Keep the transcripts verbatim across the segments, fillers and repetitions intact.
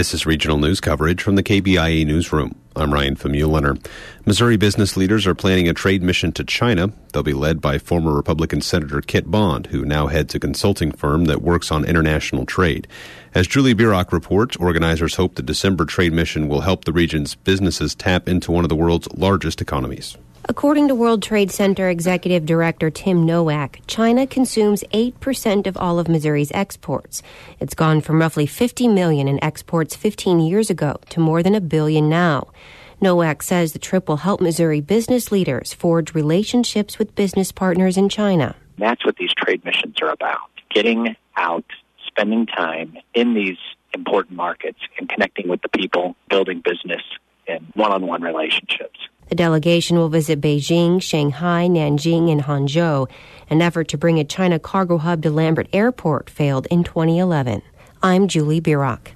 This is regional news coverage from the K B I A newsroom. I'm Ryan Famuliner. Missouri business leaders are planning a trade mission to China. They'll be led by former Republican Senator Kit Bond, who now heads a consulting firm that works on international trade. As Julie Bierach reports, organizers hope the December trade mission will help the region's businesses tap into one of the world's largest economies. According to World Trade Center Executive Director Tim Nowak, China consumes eight percent of all of Missouri's exports. It's gone from roughly fifty million dollars in exports fifteen years ago to more than a billion now. Nowak says the trip will help Missouri business leaders forge relationships with business partners in China. That's what these trade missions are about, getting out, spending time in these important markets and connecting with the people, building business and one-on-one relationships. The delegation will visit Beijing, Shanghai, Nanjing, and Hangzhou. An effort to bring a China cargo hub to Lambert Airport failed in twenty eleven. I'm Julie Bierach.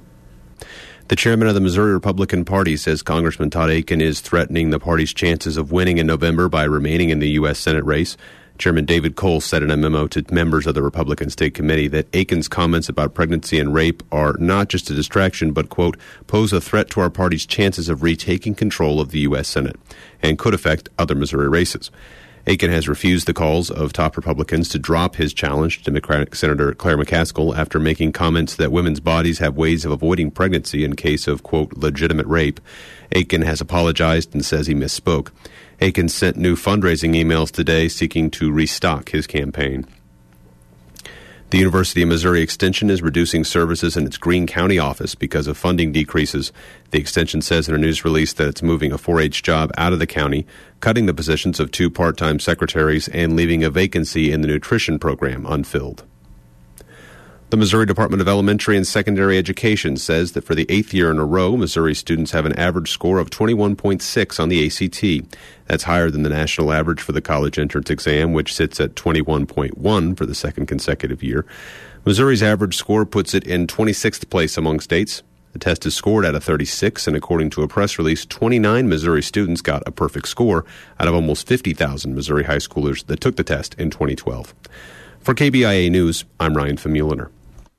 The chairman of the Missouri Republican Party says Congressman Todd Akin is threatening the party's chances of winning in November by remaining in the U S. Senate race. Chairman David Cole said in a memo to members of the Republican State Committee that Akin's comments about pregnancy and rape are not just a distraction, but, quote, pose a threat to our party's chances of retaking control of the U S. Senate and could affect other Missouri races. Akin has refused the calls of top Republicans to drop his challenge to Democratic Senator Claire McCaskill after making comments that women's bodies have ways of avoiding pregnancy in case of, quote, legitimate rape. Akin has apologized and says he misspoke. Akin sent new fundraising emails today seeking to restock his campaign. The University of Missouri Extension is reducing services in its Greene County office because of funding decreases. The Extension says in a news release that it's moving a four H job out of the county, cutting the positions of two part-time secretaries, and leaving a vacancy in the nutrition program unfilled. The Missouri Department of Elementary and Secondary Education says that for the eighth year in a row, Missouri students have an average score of twenty-one point six on the A C T. That's higher than the national average for the college entrance exam, which sits at twenty-one point one for the second consecutive year. Missouri's average score puts it in twenty-sixth place among states. The test is scored at a thirty-six, and according to a press release, twenty-nine Missouri students got a perfect score out of almost fifty thousand Missouri high schoolers that took the test in twenty twelve. For K B I A News, I'm Ryan Famuliner.